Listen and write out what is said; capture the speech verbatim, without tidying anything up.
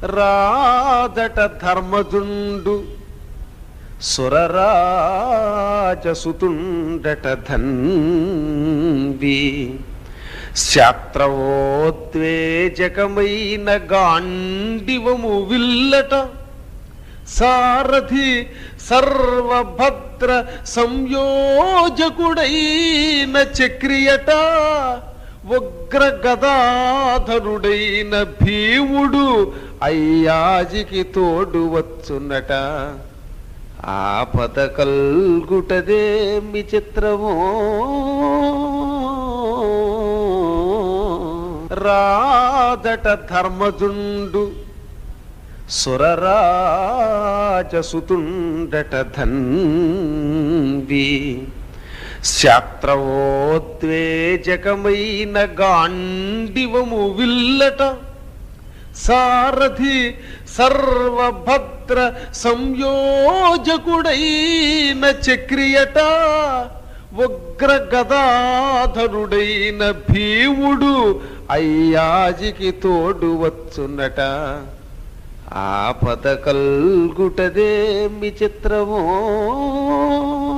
రాదట ధర్మజుండు సురరాజసుతుండట ధన్వి శాత్రవోద్వేజకమైన గాండివము విల్లట సారథి సర్వభద్ర సంయోజకుడైన చక్రియట ఉగ్ర గదాధరుడైన భీముడు అయ్యాజికి తోడు వచ్చునట ఆపద కల్గుటదేమి చిత్రమో రాదట ధర్మజుండు సురరాజసుతుండట ధన్వి శాత్రవోద్వేజకమైన గాండివము విల్లట సారథి సర్వభద్ర సంయోజకుడైన చక్రియట ఉగ్ర గదాధరుడైన భీముడు అయ్యాజికి తోడు వచ్చునట ఆపద కల్గుటదేమి చిత్రమో.